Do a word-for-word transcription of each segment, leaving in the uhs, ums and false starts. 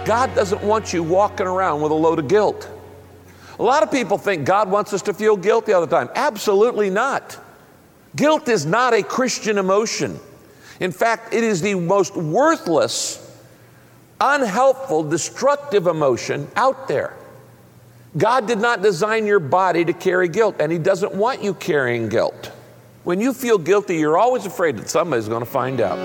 God doesn't want you walking around with a load of guilt. A lot of people think God wants us to feel guilty all the time. Absolutely not. Guilt is not a Christian emotion. In fact, it is the most worthless, unhelpful, destructive emotion out there. God did not design your body to carry guilt, and He doesn't want you carrying guilt. When you feel guilty, you're always afraid that somebody's going to find out.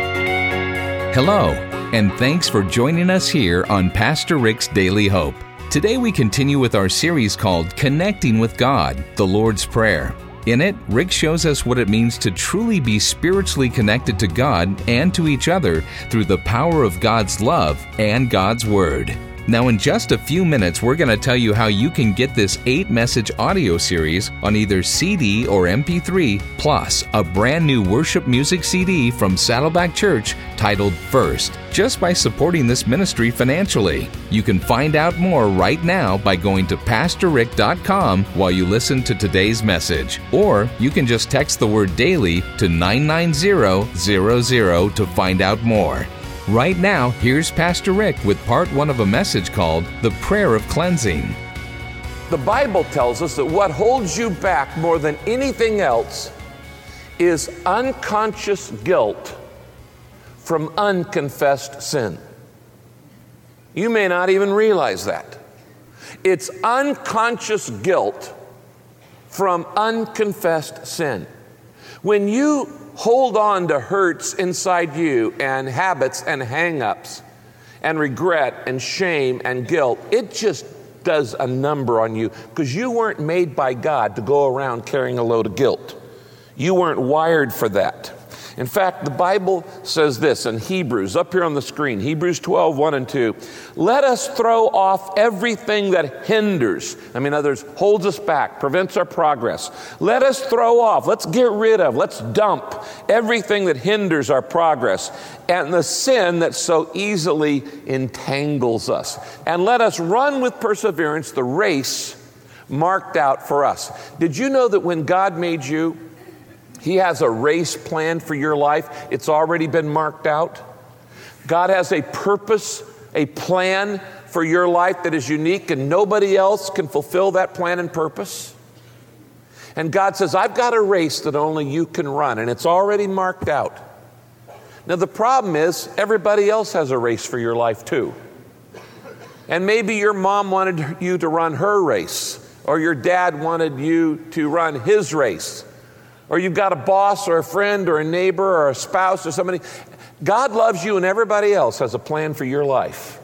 Hello, and thanks for joining us here on Pastor Rick's Daily Hope. Today we continue with our series called Connecting with God, the Lord's Prayer. In it, Rick shows us what it means to truly be spiritually connected to God and to each other through the power of God's love and God's Word. Now, in just a few minutes, we're going to tell you how you can get this eight-message audio series on either C D or M P three, plus a brand new worship music C D from Saddleback Church titled First, just by supporting this ministry financially. You can find out more right now by going to pastor rick dot com while you listen to today's message. Or you can just text the word daily to nine nine zero zero zero to find out more. Right now, here's Pastor Rick with part one of a message called The Prayer of Cleansing. The Bible tells us that what holds you back more than anything else is unconscious guilt from unconfessed sin. You may not even realize that. It's unconscious guilt from unconfessed sin. When you hold on to hurts inside you and habits and hang-ups and regret and shame and guilt, it just does a number on you, because you weren't made by God to go around carrying a load of guilt. You weren't wired for that. In fact, the Bible says this in Hebrews, up here on the screen, Hebrews twelve, one and two. Let us throw off everything that hinders, I mean, others, holds us back, prevents our progress. Let us throw off, let's get rid of, let's dump everything that hinders our progress and the sin that so easily entangles us. And let us run with perseverance the race marked out for us. Did you know that when God made you, He has a race planned for your life? It's already been marked out. God has a purpose, a plan for your life that is unique, and nobody else can fulfill that plan and purpose. And God says, I've got a race that only you can run, and it's already marked out. Now, the problem is, everybody else has a race for your life too. And maybe your mom wanted you to run her race, or your dad wanted you to run his race. Or you've got a boss or a friend or a neighbor or a spouse or somebody. God loves you, and everybody else has a plan for your life.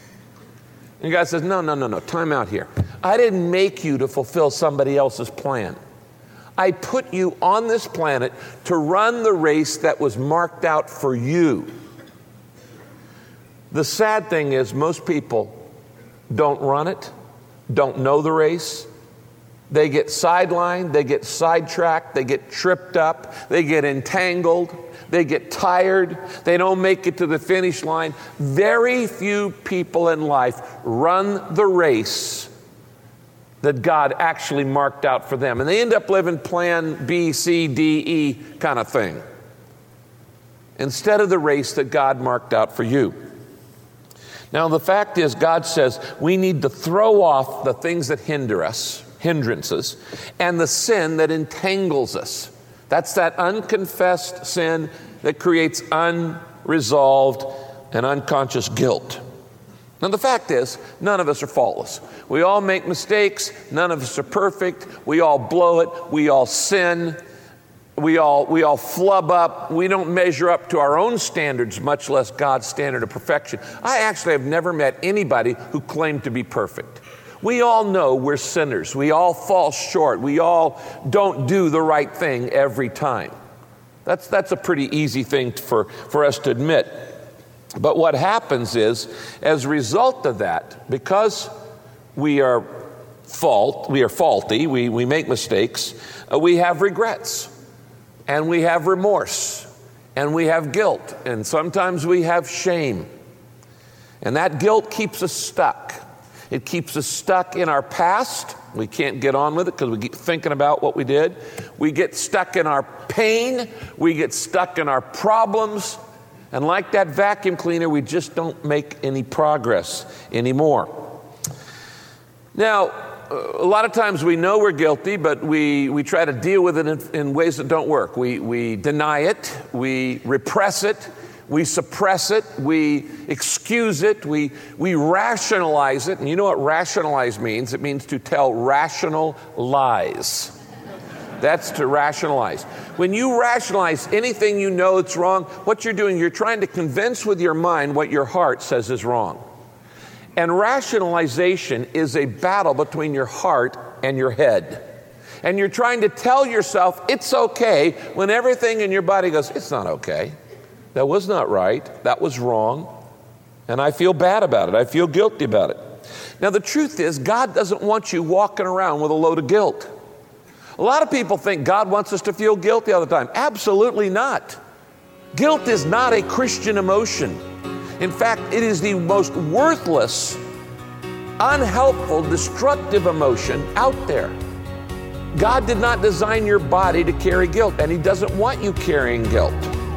And God says, no, no, no, no, time out here. I didn't make you to fulfill somebody else's plan. I put you on this planet to run the race that was marked out for you. The sad thing is, most people don't run it, don't know the race. They get sidelined, they get sidetracked, they get tripped up, they get entangled, they get tired, they don't make it to the finish line. Very few people in life run the race that God actually marked out for them. And they end up living plan B, C, D, E kind of thing, instead of the race that God marked out for you. Now, the fact is, God says we need to throw off the things that hinder us, hindrances, and the sin that entangles us. That's that unconfessed sin that creates unresolved and unconscious guilt. Now, the fact is, none of us are faultless. We all make mistakes. None of us are perfect. We all blow it. We all sin. We all, we all flub up. We don't measure up to our own standards, much less God's standard of perfection. I actually have never met anybody who claimed to be perfect. We all know we're sinners. We all fall short. We all don't do the right thing every time. That's, that's a pretty easy thing for, for us to admit. But what happens is, as a result of that, because we are fault, we are faulty, we, we make mistakes, uh, we have regrets, and we have remorse, and we have guilt, and sometimes we have shame. And that guilt keeps us stuck. It keeps us stuck in our past. We can't get on with it because we keep thinking about what we did. We get stuck in our pain. We get stuck in our problems. And like that vacuum cleaner, we just don't make any progress anymore. Now, a lot of times we know we're guilty, but we, we try to deal with it in, in ways that don't work. We, we deny it, we repress it, we suppress it, we excuse it, we, we rationalize it. And you know what rationalize means? It means to tell rational lies. That's to rationalize. When you rationalize anything you know it's wrong, what you're doing, you're trying to convince with your mind what your heart says is wrong. And rationalization is a battle between your heart and your head. And you're trying to tell yourself it's okay when everything in your body goes, it's not okay. That was not right. That was wrong. And I feel bad about it. I feel guilty about it. Now, the truth is, God doesn't want you walking around with a load of guilt. A lot of people think God wants us to feel guilty all the time. Absolutely not. Guilt is not a Christian emotion. In fact, it is the most worthless, unhelpful, destructive emotion out there. God did not design your body to carry guilt, and He doesn't want you carrying guilt.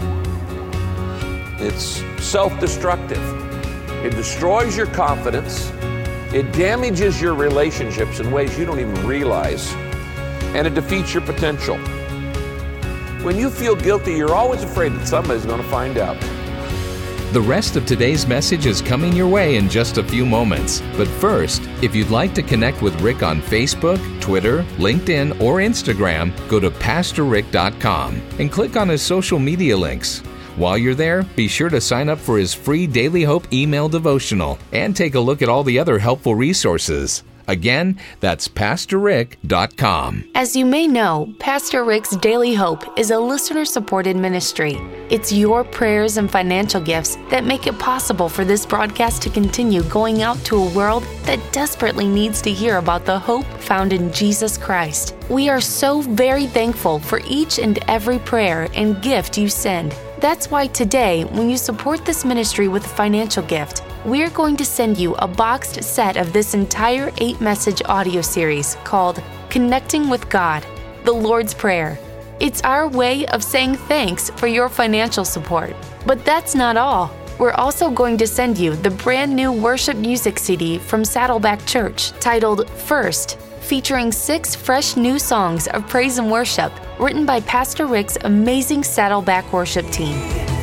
It's self-destructive. It destroys your confidence. It damages your relationships in ways you don't even realize. And it defeats your potential. When you feel guilty, you're always afraid that somebody's going to find out. The rest of today's message is coming your way in just a few moments. But first, if you'd like to connect with Rick on Facebook, Twitter, LinkedIn, or Instagram, go to pastor rick dot com and click on his social media links. While you're there, be sure to sign up for his free Daily Hope email devotional and take a look at all the other helpful resources. Again, that's pastor rick dot com. As you may know, Pastor Rick's Daily Hope is a listener-supported ministry. It's your prayers and financial gifts that make it possible for this broadcast to continue going out to a world that desperately needs to hear about the hope found in Jesus Christ. We are so very thankful for each and every prayer and gift you send. That's why today, when you support this ministry with a financial gift, we're going to send you a boxed set of this entire eight-message audio series called Connecting with God, the Lord's Prayer. It's our way of saying thanks for your financial support. But that's not all. We're also going to send you the brand new worship music C D from Saddleback Church titled First, featuring six fresh new songs of praise and worship written by Pastor Rick's amazing Saddleback worship team.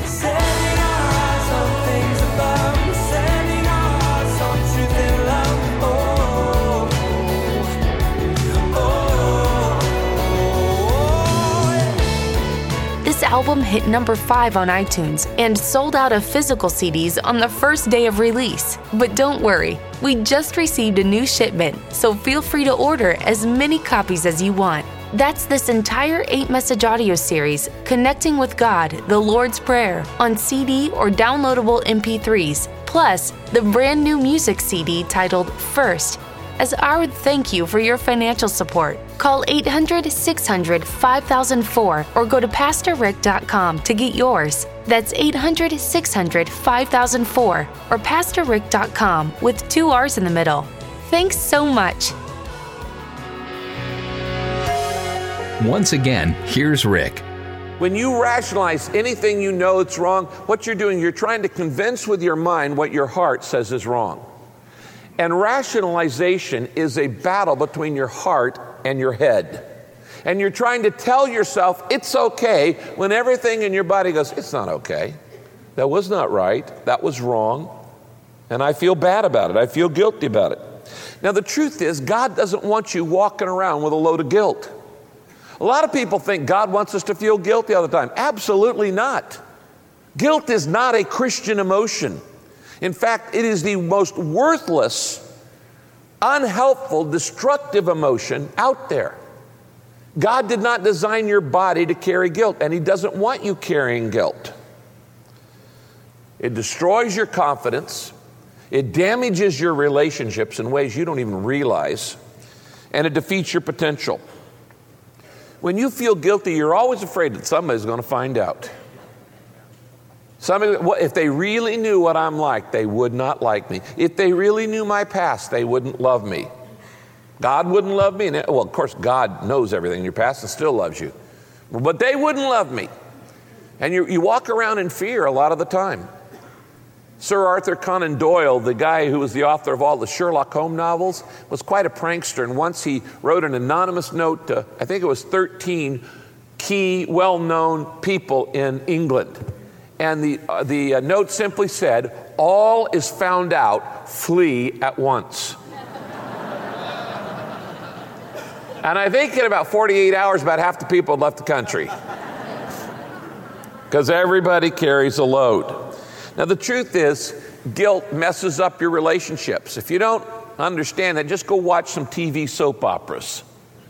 This album hit number five on iTunes and sold out of physical C Ds on the first day of release. But don't worry, we just received a new shipment, so feel free to order as many copies as you want. That's this entire eight-message audio series, Connecting with God, the Lord's Prayer, on C D or downloadable M P threes, plus the brand new music C D titled First. As our thank you for your financial support, call eight hundred, six hundred, five thousand four or go to pastor rick dot com to get yours. That's eight hundred, six hundred, five thousand four or pastor rick dot com with two R's in the middle. Thanks so much. Once again, here's Rick. When you rationalize anything you know it's wrong, what you're doing, you're trying to convince with your mind what your heart says is wrong. And rationalization is a battle between your heart and your head. And you're trying to tell yourself it's okay when everything in your body goes, it's not okay. That was not right. That was wrong. And I feel bad about it. I feel guilty about it. Now, the truth is, God doesn't want you walking around with a load of guilt. A lot of people think God wants us to feel guilty all the time. Absolutely not. Guilt is not a Christian emotion. In fact, it is the most worthless, unhelpful, destructive emotion out there. God did not design your body to carry guilt, and He doesn't want you carrying guilt. It destroys your confidence. It damages your relationships in ways you don't even realize, and it defeats your potential. When you feel guilty, you're always afraid that somebody's going to find out. Somebody, if they really knew what I'm like, they would not like me. If they really knew my past, they wouldn't love me. God wouldn't love me. And, well, of course, God knows everything in your past and still loves you. But they wouldn't love me. And you, you walk around in fear a lot of the time. Sir Arthur Conan Doyle, the guy who was the author of all the Sherlock Holmes novels, was quite a prankster. And once he wrote an anonymous note to, I think it was thirteen key, well-known people in England. And the, uh, the uh, note simply said, "All is found out, flee at once." And I think in about forty-eight hours, about half the people had left the country. Because everybody carries a load. Now, the truth is, guilt messes up your relationships. If you don't understand that, just go watch some T V soap operas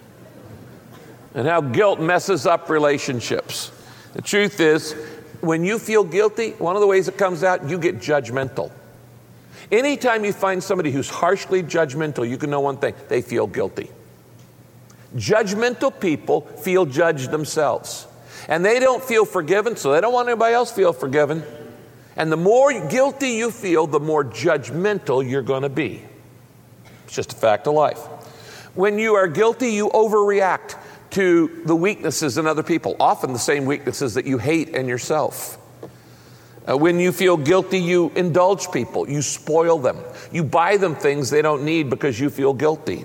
and how guilt messes up relationships. The truth is, when you feel guilty, one of the ways it comes out, you get judgmental. Anytime you find somebody who's harshly judgmental, you can know one thing: they feel guilty. Judgmental people feel judged themselves. And they don't feel forgiven, so they don't want anybody else to feel forgiven. And the more guilty you feel, the more judgmental you're going to be. It's just a fact of life. When you are guilty, you overreact to the weaknesses in other people, often the same weaknesses that you hate in yourself. Uh, when you feel guilty, you indulge people, you spoil them. You buy them things they don't need because you feel guilty.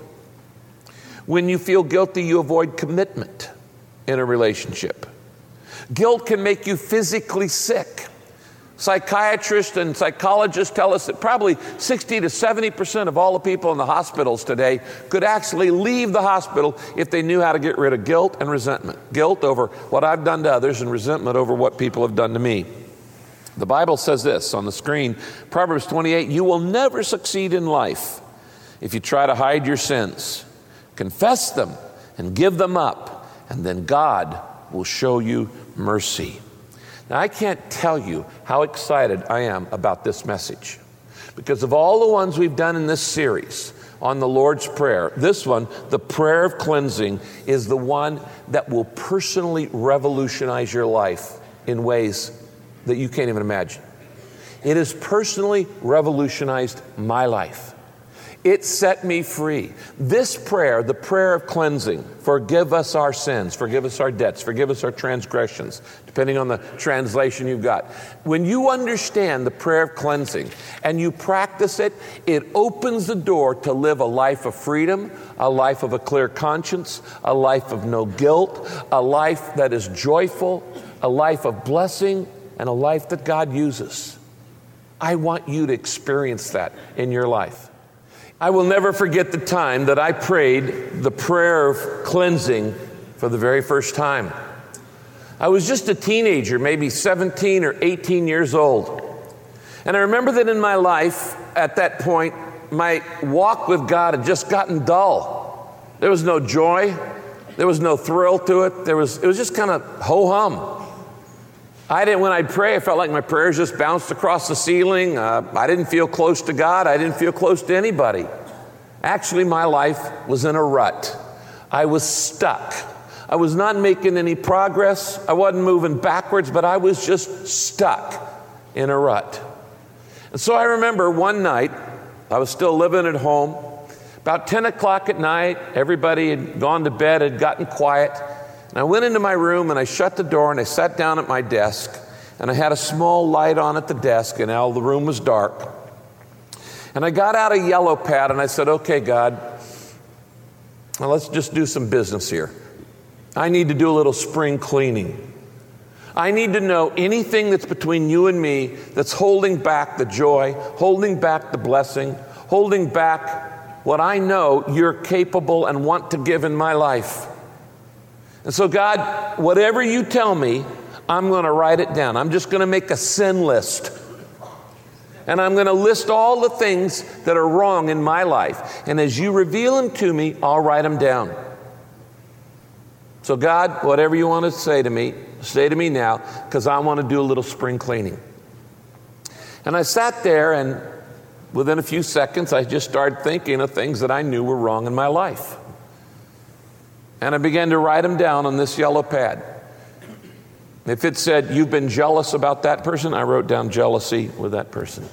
When you feel guilty, you avoid commitment in a relationship. Guilt can make you physically sick. Psychiatrists and psychologists tell us that probably sixty to seventy percent of all the people in the hospitals today could actually leave the hospital if they knew how to get rid of guilt and resentment. Guilt over what I've done to others and resentment over what people have done to me. The Bible says this on the screen, Proverbs twenty-eight, "You will never succeed in life if you try to hide your sins. Confess them and give them up, and then God will show you mercy." Now, I can't tell you how excited I am about this message. Because of all the ones we've done in this series on the Lord's Prayer, this one, the prayer of cleansing, is the one that will personally revolutionize your life in ways that you can't even imagine. It has personally revolutionized my life. It set me free. This prayer, the prayer of cleansing, forgive us our sins, forgive us our debts, forgive us our transgressions, depending on the translation you've got. When you understand the prayer of cleansing and you practice it, it opens the door to live a life of freedom, a life of a clear conscience, a life of no guilt, a life that is joyful, a life of blessing, and a life that God uses. I want you to experience that in your life. I will never forget the time that I prayed the prayer of cleansing for the very first time. I was just a teenager, maybe seventeen or eighteen years old. And I remember that in my life, at that point, my walk with God had just gotten dull. There was no joy. There was no thrill to it. There was, it was just kind of ho-hum. I didn't, when I'd pray, I felt like my prayers just bounced across the ceiling. Uh, I didn't feel close to God. I didn't feel close to anybody. Actually, my life was in a rut. I was stuck. I was not making any progress. I wasn't moving backwards, but I was just stuck in a rut. And so I remember one night, I was still living at home. About ten o'clock at night, everybody had gone to bed, had gotten quiet. And I went into my room and I shut the door and I sat down at my desk and I had a small light on at the desk and all the room was dark. And I got out a yellow pad and I said, "Okay, God, well, let's just do some business here. I need to do a little spring cleaning. I need to know anything that's between you and me that's holding back the joy, holding back the blessing, holding back what I know you're capable and want to give in my life. And so, God, whatever you tell me, I'm going to write it down. I'm just going to make a sin list. And I'm going to list all the things that are wrong in my life. And as you reveal them to me, I'll write them down. So, God, whatever you want to say to me, say to me now, because I want to do a little spring cleaning." And I sat there, and within a few seconds, I just started thinking of things that I knew were wrong in my life. And I began to write them down on this yellow pad. If it said, "You've been jealous about that person," I wrote down jealousy with that person.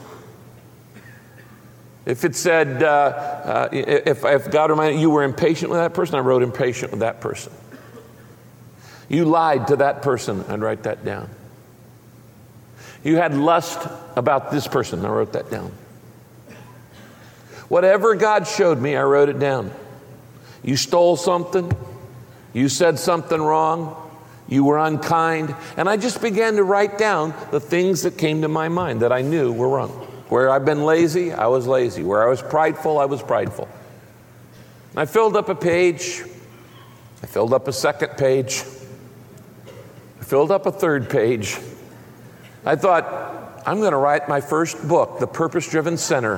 If it said, uh, uh, if, if God reminded you were impatient with that person, I wrote impatient with that person. You lied to that person, I'd write that down. You had lust about this person. I wrote that down. Whatever God showed me, I wrote it down. You stole something. You said something wrong. You were unkind. And I just began to write down the things that came to my mind that I knew were wrong. Where I've been lazy, I was lazy. Where I was prideful, I was prideful. I filled up a page. I filled up a second page. I filled up a third page. I thought, I'm going to write my first book, The Purpose-Driven Sinner.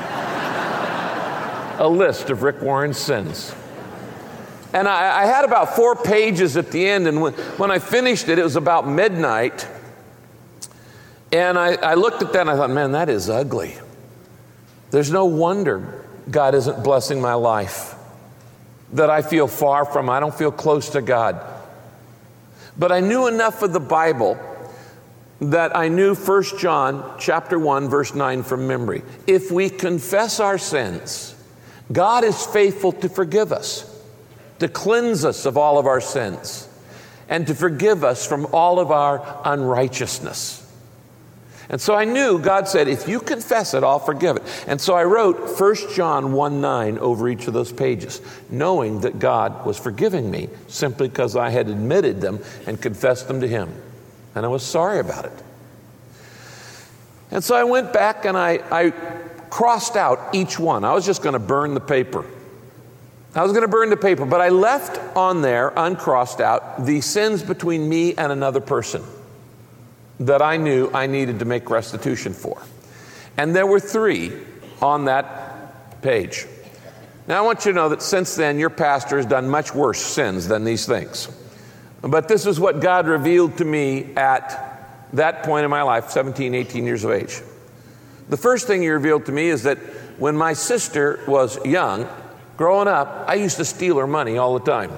A list of Rick Warren's sins. And I, I had about four pages at the end, and when, when I finished it, it was about midnight. And I, I looked at that and I thought, man, that is ugly. There's no wonder God isn't blessing my life, that I feel far from. I don't feel close to God. But I knew enough of the Bible that I knew First John chapter one, verse nine from memory. If we confess our sins, God is faithful to forgive us, to cleanse us of all of our sins, and to forgive us from all of our unrighteousness. And so I knew God said, if you confess it, I'll forgive it. And so I wrote First John one nine over each of those pages, knowing that God was forgiving me simply because I had admitted them and confessed them to Him. And I was sorry about it. And so I went back and I, I crossed out each one. I was just going to burn the paper. I was going to burn the paper, but I left on there, uncrossed out, the sins between me and another person that I knew I needed to make restitution for. And there were three on that page. Now I want you to know that since then, your pastor has done much worse sins than these things. But this is what God revealed to me at that point in my life, seventeen, eighteen years of age. The first thing He revealed to me is that when my sister was young, growing up, I used to steal her money all the time.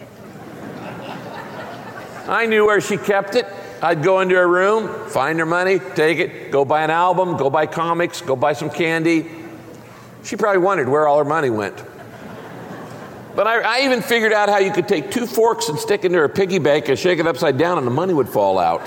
I knew where she kept it. I'd go into her room, find her money, take it, go buy an album, go buy comics, go buy some candy. She probably wondered where all her money went. But I, I even figured out how you could take two forks and stick into her piggy bank and shake it upside down and the money would fall out.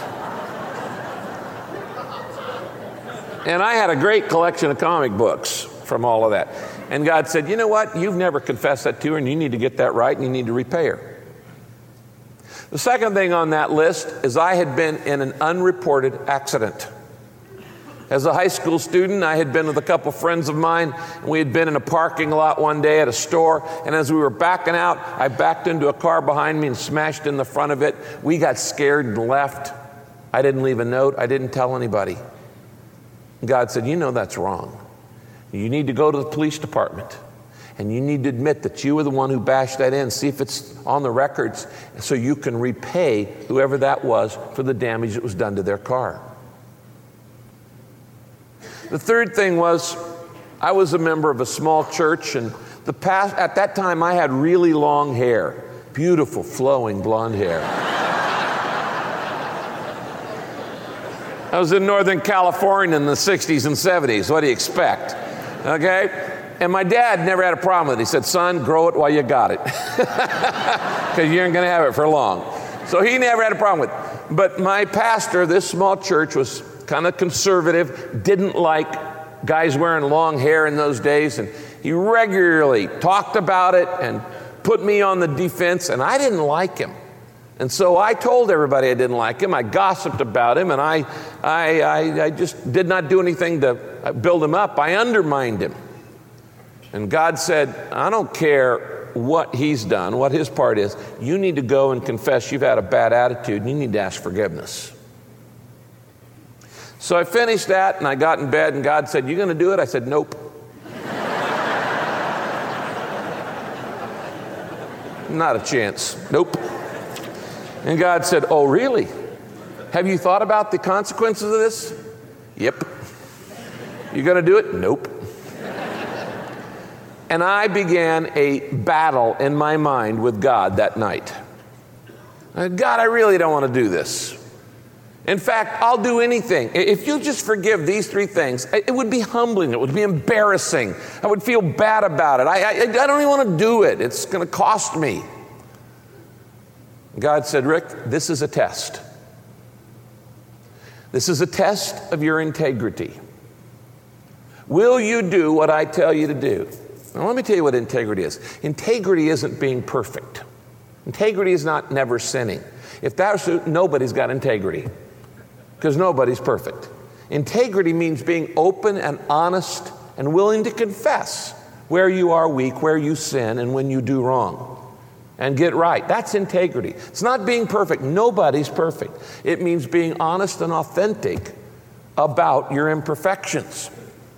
And I had a great collection of comic books from all of that. And God said, you know what? You've never confessed that to her, and you need to get that right, and you need to repay her. The second thing on that list is I had been in an unreported accident. As a high school student, I had been with a couple friends of mine, and we had been in a parking lot one day at a store, and as we were backing out, I backed into a car behind me and smashed in the front of it. We got scared and left. I didn't leave a note. I didn't tell anybody. God said, you know that's wrong. You need to go to the police department, and you need to admit that you were the one who bashed that in. See if it's on the records so you can repay whoever that was for the damage that was done to their car. The third thing was I was a member of a small church, and the past, at that time I had really long hair, beautiful flowing blonde hair. I was in Northern California in the sixties and seventies. What do you expect? Okay? And my dad never had a problem with it. He said, son, grow it while you got it. Because you aren't going to have it for long. So he never had a problem with it. But my pastor, this small church, was kind of conservative, didn't like guys wearing long hair in those days. And he regularly talked about it and put me on the defense, and I didn't like him. And so I told everybody I didn't like him. I gossiped about him, and I, I, I, I just did not do anything to build him up. I undermined him. And God said, I don't care what he's done, what his part is. You need to go and confess you've had a bad attitude, and you need to ask forgiveness. So I finished that, and I got in bed, and God said, you going to do it? I said, nope. Not a chance. Nope. And God said, oh, really? Have you thought about the consequences of this? Yep. You going to do it? Nope. And I began a battle in my mind with God that night. God, I really don't want to do this. In fact, I'll do anything. If you just forgive these three things, it would be humbling. It would be embarrassing. I would feel bad about it. I, I, I don't even want to do it. It's going to cost me. God said, Rick, this is a test. This is a test of your integrity. Will you do what I tell you to do? Now, let me tell you what integrity is. Integrity isn't being perfect. Integrity is not never sinning. If that's so, nobody's got integrity, because nobody's perfect. Integrity means being open and honest and willing to confess where you are weak, where you sin, and when you do wrong, and get right. That's integrity. It's not being perfect. Nobody's perfect. It means being honest and authentic about your imperfections.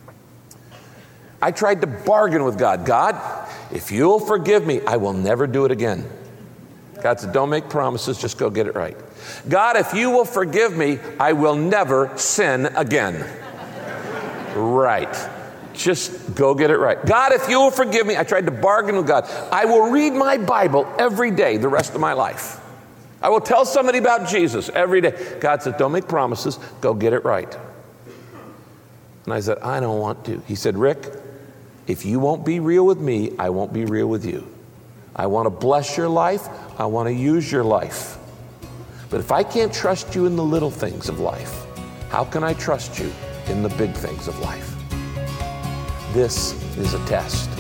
I tried to bargain with God. God, if you'll forgive me, I will never do it again. God said, don't make promises, just go get it right. God, if you will forgive me, I will never sin again. Right. Just go get it right. God, if you will forgive me, I tried to bargain with God. I will read my Bible every day the rest of my life. I will tell somebody about Jesus every day. God said, don't make promises, go get it right. And I said, I don't want to. He said, Rick, if you won't be real with me, I won't be real with you. I want to bless your life. I want to use your life. But if I can't trust you in the little things of life, how can I trust you in the big things of life? This is a test.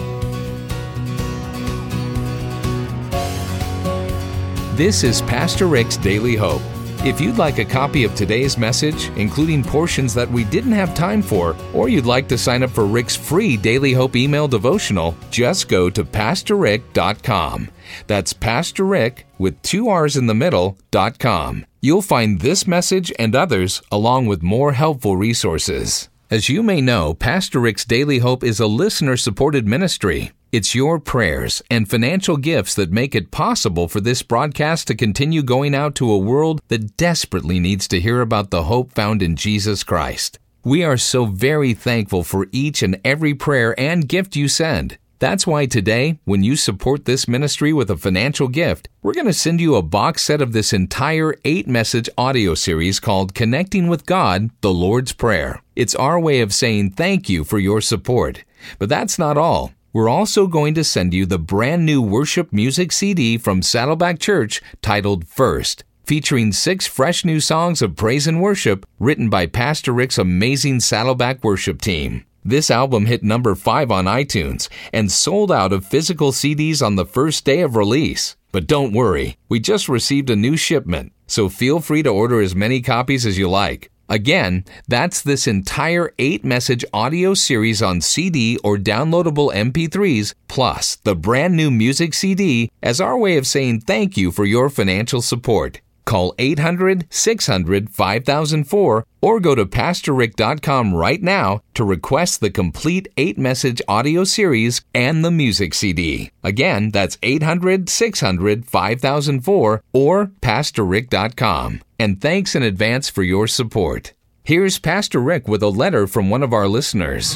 This is Pastor Rick's Daily Hope. If you'd like a copy of today's message, including portions that we didn't have time for, or you'd like to sign up for Rick's free Daily Hope email devotional, just go to pastor rick dot com. That's Pastor Rick with two R's in the middle, dot com. You'll find this message and others along with more helpful resources. As you may know, Pastor Rick's Daily Hope is a listener-supported ministry. It's your prayers and financial gifts that make it possible for this broadcast to continue going out to a world that desperately needs to hear about the hope found in Jesus Christ. We are so very thankful for each and every prayer and gift you send. That's why today, when you support this ministry with a financial gift, we're going to send you a box set of this entire eight-message audio series called Connecting with God, the Lord's Prayer. It's our way of saying thank you for your support. But that's not all. We're also going to send you the brand new worship music C D from Saddleback Church titled First, featuring six fresh new songs of praise and worship written by Pastor Rick's amazing Saddleback worship team. This album hit number five on iTunes and sold out of physical C Ds on the first day of release. But don't worry, we just received a new shipment, so feel free to order as many copies as you like. Again, that's this entire eight-message audio series on C D or downloadable M P threes, plus the brand new music C D as our way of saying thank you for your financial support. Call eight hundred, six hundred, five thousand four or go to pastor rick dot com right now to request the complete eight-message audio series and the music C D. Again, that's eight hundred, six hundred, five thousand four or pastor rick dot com. And thanks in advance for your support. Here's Pastor Rick with a letter from one of our listeners.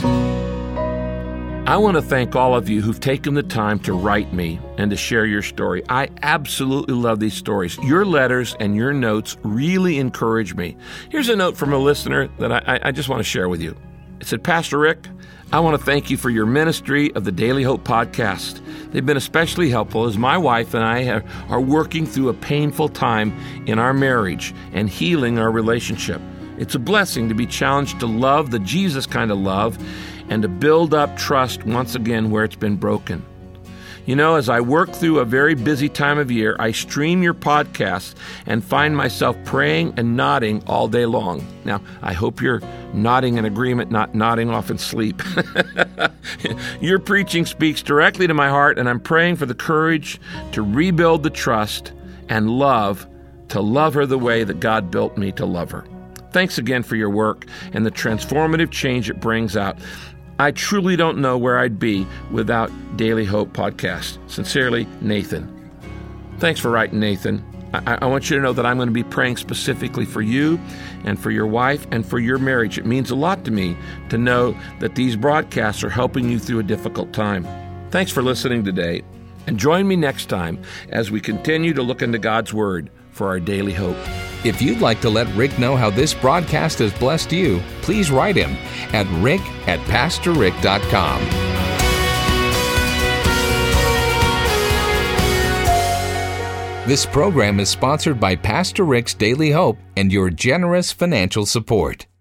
I want to thank all of you who've taken the time to write me and to share your story. I absolutely love these stories. Your letters and your notes really encourage me. Here's a note from a listener that I, I just want to share with you. It said, Pastor Rick, I want to thank you for your ministry of the Daily Hope podcast. They've been especially helpful as my wife and I have, are working through a painful time in our marriage and healing our relationship. It's a blessing to be challenged to love the Jesus kind of love and to build up trust once again where it's been broken. You know, as I work through a very busy time of year, I stream your podcasts and find myself praying and nodding all day long. Now, I hope you're nodding in agreement, not nodding off in sleep. Your preaching speaks directly to my heart, and I'm praying for the courage to rebuild the trust and love, to love her the way that God built me to love her. Thanks again for your work and the transformative change it brings out. I truly don't know where I'd be without Daily Hope Podcast. Sincerely, Nathan. Thanks for writing, Nathan. I, I want you to know that I'm going to be praying specifically for you and for your wife and for your marriage. It means a lot to me to know that these broadcasts are helping you through a difficult time. Thanks for listening today, and join me next time as we continue to look into God's Word for our daily hope. If you'd like to let Rick know how this broadcast has blessed you, please write him at rick at pastor rick dot com. This program is sponsored by Pastor Rick's Daily Hope and your generous financial support.